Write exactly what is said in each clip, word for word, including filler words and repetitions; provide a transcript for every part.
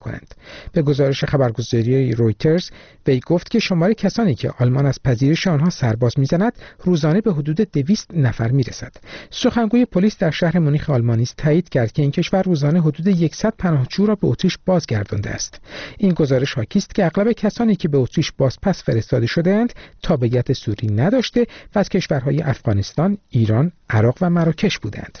کنند. به گزارش خبرگزاری رویترز وی گفت که شمار کسانی که آلمان از پذیرش آنها سرباز می‌زند روزانه به حدود دویست نفر می‌رسد. سخنگوی پلیس در شهر مونیخ آلمان نیز تایید کرد که این کشور روزانه حدود صد پناهجو را به اتریش بازگردانده است. این گزارش حاکی است که اغلب کسانی که به اتریش بازپس فرستاده شده‌اند تابعیت سوری نداشته و از کشورهای افغانستان، ایران، عراق و مراکش بودند.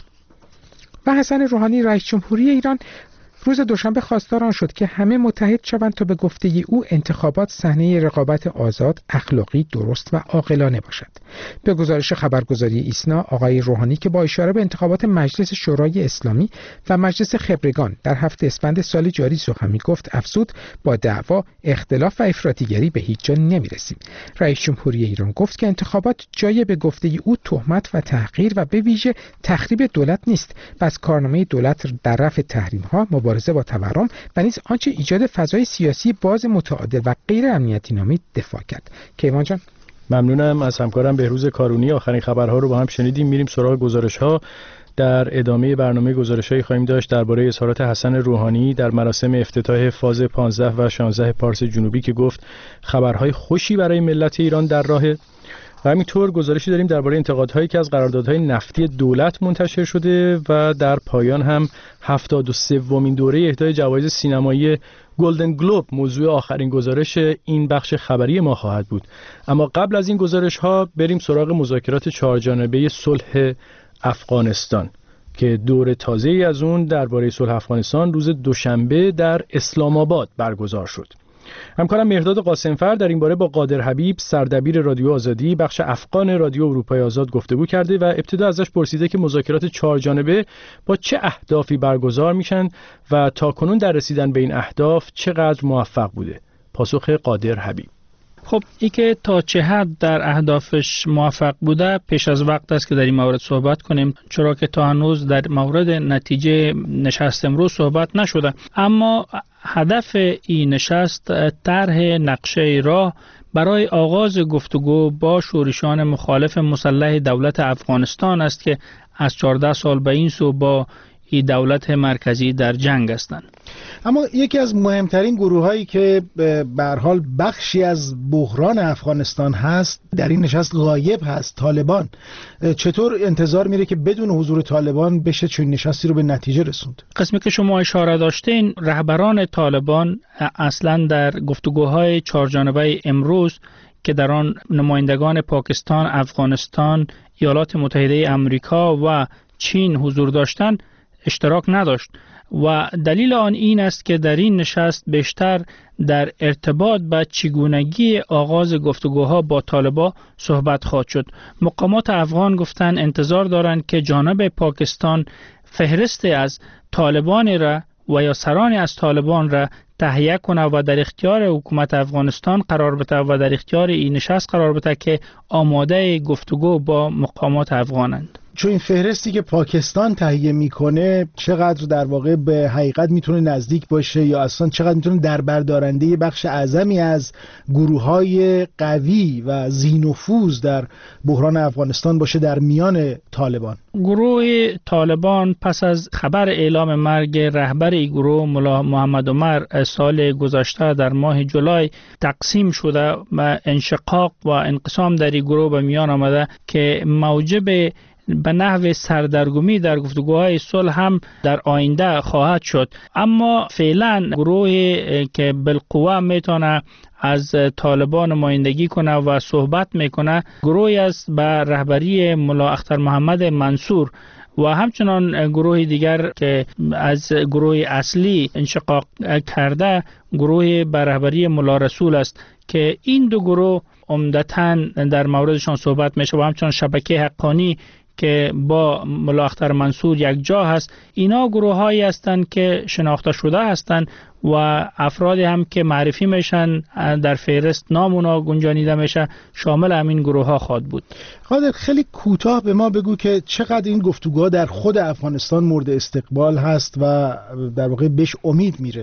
و حسن روحانی رئیس جمهوری ایران روز دوشنبه خواستار آن شد که همه متحد شوند تا به گفته او انتخابات صحنه رقابت آزاد، اخلاقی، درست و عاقلانه باشد. به گزارش خبرگزاری ایسنا آقای روحانی که با اشاره به انتخابات مجلس شورای اسلامی و مجلس خبرگان در هفته اسفند سال جاری سخن می‌گفت افزود با دعوا، اختلاف و افراطیگری به هیچ جا نمی‌رسیم. رئیس جمهوری ایران گفت که انتخابات جای به گفته او تهمت و تحقیر و به ویژه تخریب دولت نیست و از کارنامه دولت در رفع تحریم‌ها، مبارزه با تورم و نیز آنچه ایجاد فضای سیاسی باز متعادل و غیر امنیتی نامید دفاع کرد. کیوان جان، ممنونم از همکارم بهروز کارونی. آخرین خبرها رو با هم شنیدیم. میریم سراغ گزارش‌ها. در ادامه برنامه گزارش‌هایی خواهیم داشت درباره اظهارات حسن روحانی در مراسم افتتاح فاز پانزده و شانزده پارس جنوبی که گفت خبرهای خوشی برای ملت ایران در راه. و همینطور گزارشی داریم درباره انتقادهایی که از قراردادهای نفتی دولت منتشر شده و در پایان هم هفتاد و سومین دوره اهدای جوایز سینمایی گلدن گلوب موضوع آخرین گزارش این بخش خبری ما خواهد بود. اما قبل از این گزارش ها بریم سراغ مذاکرات چهارجانبه صلح افغانستان که دور تازه‌ای از اون درباره صلح افغانستان روز دوشنبه در اسلام آباد برگزار شد. همکارم مهرداد قاسمفر در این باره با قادر حبیب سردبیر رادیو آزادی بخش افغان رادیو اروپای آزاد گفتگو کرده و ابتدا ازش پرسیده که مذاکرات چهارجانبه با چه اهدافی برگزار میشن و تاکنون در رسیدن به این اهداف چقدر موفق بوده. پاسخ قادر حبیب: خب ای که تا چه حد در اهدافش موفق بوده پیش از وقت است که در این مورد صحبت کنیم، چرا که تا هنوز در مورد نتیجه نشست امروز صحبت نشده. اما هدف این نشست طرح نقشه راه برای آغاز گفتگو با شورشیان مخالف مسلح دولت افغانستان است که از چهارده سال به این سو با این دولت مرکزی در جنگ هستند. اما یکی از مهمترین گروه هایی که به هر حال بخشی از بحران افغانستان هست در این نشست غایب هست، طالبان. چطور انتظار میره که بدون حضور طالبان بشه چون نشستی رو به نتیجه رسوند؟ قسمی که شما اشاره داشتین، رهبران طالبان اصلا در گفتگوهای چهارجانبه امروز که در آن نمایندگان پاکستان، افغانستان، ایالات متحده آمریکا و چین حضور داشتند اشتراک نداشت و دلیل آن این است که در این نشست بیشتر در ارتباط با چگونگی آغاز گفتگوها با طالبان صحبت خواهد شد. مقامات افغان گفتن انتظار دارند که جانب پاکستان فهرست از طالبان را و یا سران از طالبان را تهیه کنه و در اختیار حکومت افغانستان قرار بده و در اختیار این نشست قرار بده که آماده گفتگو با مقامات افغانند. چون این فهرستی که پاکستان تهیه میکنه چقدر در واقع به حقیقت میتونه نزدیک باشه یا اصلا چقدر میتونه دربردارنده بخش اعظمی از گروه‌های قوی و ذی‌نفوذ در بحران افغانستان باشه در میان طالبان؟ گروه طالبان پس از خبر اعلام مرگ رهبر این گروه ملا محمد عمر سال گذشته در ماه جولای تقسیم شده و انشقاق و انقسام در این گروه به میان آمده که موجب به نحو سردرگمی در گفتگوهای صلح هم در آینده خواهد شد. اما فعلا گروهی که بالقوه میتونه از طالبان نمایندگی کنه و صحبت میکنه گروهی است به رهبری ملا اختر محمد منصور و همچنان گروه دیگر که از گروه اصلی انشقاق کرده گروه به رهبری ملا رسول است که این دو گروه عمدتاً در موردشان صحبت میشه و همچنان شبکه حقانی که با ملا اختر منصور یک جا هست. اینا گروه هایی هستند که شناخته شده هستند و افرادی هم که معرفی میشن در فهرست نام اونا گنجانیده میشه شامل همین گروه ها خواهد بود. قادر خیلی کوتاه به ما بگو که چقدر این گفتگوها در خود افغانستان مورد استقبال هست و در واقع بهش امید میره؟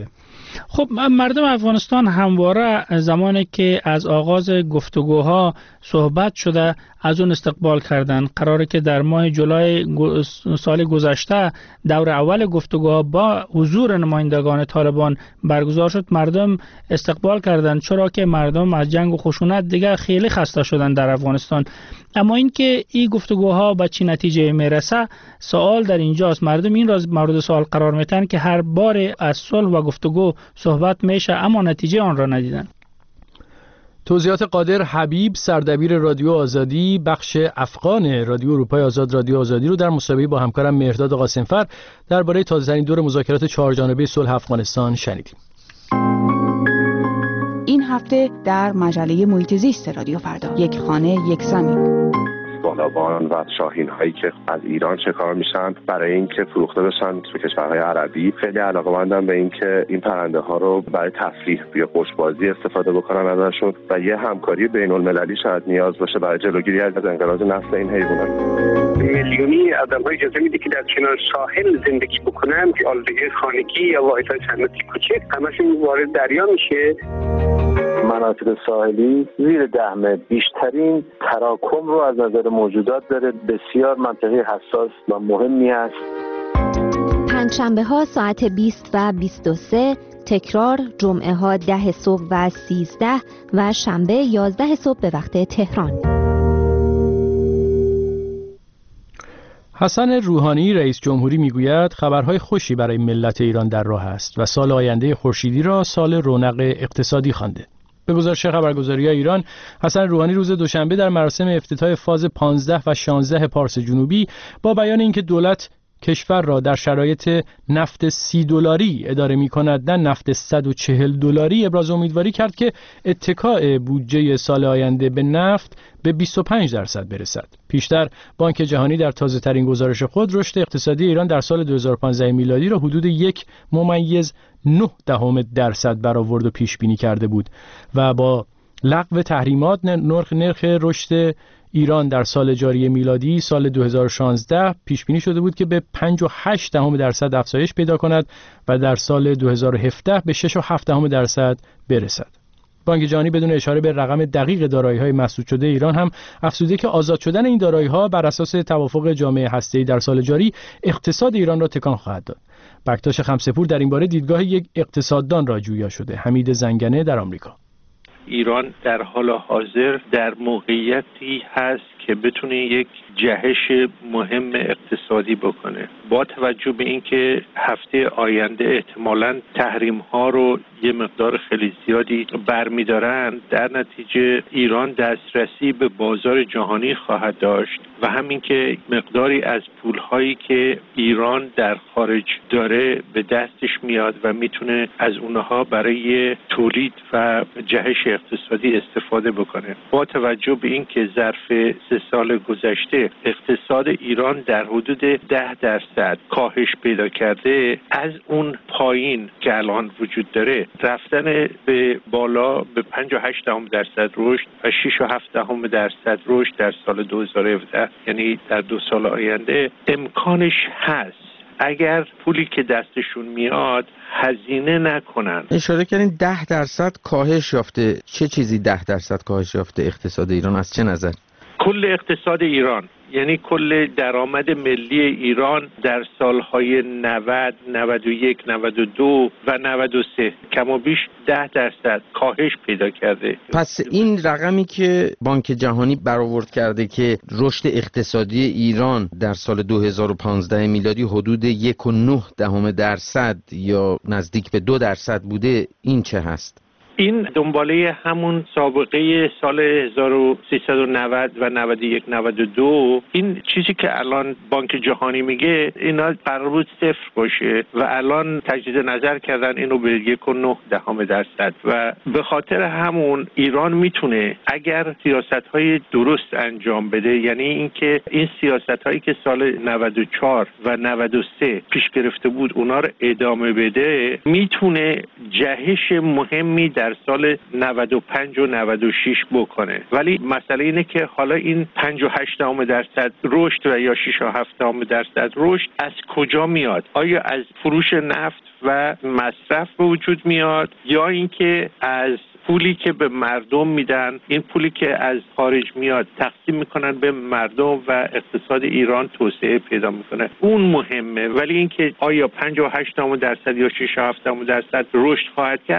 خب مردم افغانستان همواره زمانی که از آغاز گفتگوها صحبت شده از اون استقبال کردن. قراره که در ماه جولای سال گذشته دور اول گفتگوها با حضور نمایندگان طالبان برگزار شد. مردم استقبال کردند چرا که مردم از جنگ و خشونت دیگه خیلی خسته شدن در افغانستان. اما اینکه این گفتگوها به چه نتیجه میرسه سوال در اینجاست. مردم این راز مورد سوال قرار میتن که هر بار از صلح و گفتگو صحبت میشه اما نتیجه آن را ندیدن. توضیحات قادر حبیب، سردبیر رادیو آزادی بخش افغان رادیو اروپای آزاد رادیو آزادی رو در مصاحبه با همکارم مهرداد قاسمفر درباره تازه‌ترین دور مذاکرات چهارجانبه صلح افغانستان شنیدیم. این هفته در مجله محیط زیست رادیو فردا، یک خانه یک زمین. بالابان و شاهین هایی که از ایران شکار میشن برای اینکه فروخته بشن تو کشورهای عربی، خیلی علاقه‌مندن به اینکه این پرنده ها رو برای تفریح یا قشبازی استفاده بکنن ازشون و یه همکاری بین‌المللی شاید نیاز باشه برای جلوگیری از انقراض نسل این حیوانات. میلیونی آدم‌ها اجازه میده که در کنار ساحل زندگی بکنن، که آلودگی خانگی یا واحدهای صنعتی کوچک همشون وارد دریا میشه. مناطق ساحلی زیر ده متر بیشترین تراکم رو از نظر موجودات داره، بسیار منطقه حساس و مهمی است. پنجشنبه ها ساعت بیست و بیست و سه، تکرار جمعه ها ده صبح و سیزده و شنبه یازده صبح به وقت تهران. حسن روحانی رئیس جمهوری میگوید خبرهای خوشی برای ملت ایران در راه است و سال آینده خورشیدی را سال رونق اقتصادی خوانده. به گزارش خبرگزاری‌های ایران، حسن روحانی روز دوشنبه در مراسم افتتاح فاز پانزده و شانزده پارس جنوبی با بیان اینکه دولت کشور را در شرایط نفت سی دلاری اداره می‌کند نه نفت صد و چهل دلاری ابراز امیدواری کرد که اتکاء بودجه سال آینده به نفت به بیست و پنج درصد برسد. پیشتر بانک جهانی در تازه‌ترین گزارش خود رشد اقتصادی ایران در سال دو هزار و پانزده میلادی را حدود یک ممیز نه دهم درصد برآورد و پیش بینی کرده بود و با لغو تحریمات نرخ نرخ رشد ایران در سال جاری میلادی سال دو هزار و شانزده پیش بینی شده بود که به پنج و هشت دهم درصد افزایش پیدا کند و در سال دو هزار و هفده به شش و هفت دهم درصد برسد. بانک جهانی بدون اشاره به رقم دقیق دارایی‌های مسدود شده ایران هم افزوده که آزاد شدن این دارایی‌ها بر اساس توافق جامعه هسته‌ای در سال جاری اقتصاد ایران را تکان خواهد داد. بکتاش خمسه‌پور در این باره دیدگاه یک اقتصاددان را جویا شده. حمید زنگنه در آمریکا. ایران در حال حاضر در موقعیتی هست که بتونه یک جهش مهم اقتصادی بکنه. با توجه به اینکه هفته آینده احتمالاً تحریم ها رو یه مقدار خیلی زیادی برمی‌دارن، در نتیجه ایران دسترسی به بازار جهانی خواهد داشت و همین که مقداری از پول‌هایی که ایران در خارج داره به دستش میاد و میتونه از اونها برای تولید و جهش اقتصادی استفاده بکنه. با توجه به اینکه ظرف سه سال گذشته اقتصاد ایران در حدود ده درصد کاهش پیدا کرده، از اون پایین که الان وجود داره رفتن به بالا به پنج و هشت دهم درصد رشد و شش و هفت دهم درصد رشد در سال دو هزار و هفده، یعنی در دو سال آینده امکانش هست اگر پولی که دستشون میاد هزینه نکنن. اشاره کردین ده درصد کاهش یافته. چه چیزی ده درصد کاهش یافته اقتصاد ایران از چه نظر؟ کل اقتصاد ایران، یعنی کل درآمد ملی ایران در سالهای نود، نود و یک، نود و دو و نود و سه کم و بیش ده درصد کاهش پیدا کرده. پس این رقمی که بانک جهانی برآورد کرده که رشد اقتصادی ایران در سال دو هزار و پانزده میلادی حدود یک و نه دهم درصد یا نزدیک به دو درصد بوده، این چه هست؟ این دنباله همون سابقه سال هزار و سیصد و نود و نود و یک نود و دو، این چیزی که الان بانک جهانی میگه اینا قرار بود صفر باشه و الان تجدید نظر کردن اینو به یک و نه دهم درصد و به خاطر همون ایران میتونه اگر سیاست‌های درست انجام بده، یعنی اینکه این سیاست‌هایی که سال نود و چهار و نود و سه پیش گرفته بود اونا رو ادامه بده، میتونه جهش مهمی در در سال نود و پنج و نود و شش بکنه. ولی مسئله اینه که حالا این پنج و هشت دهم درصد رشد و یا شش و هفت دهم درصد رشد از کجا میاد؟ آیا از فروش نفت و مصرف به وجود میاد، یا اینکه از پولی که به مردم میدن، این پولی که از خارج میاد تقسیم میکنن به مردم و اقتصاد ایران توسعه پیدا میکنه. اون مهمه. ولی اینکه آیا پنجاه و هشت درصد یا شش و هفت درصد رشد خواهد کرد،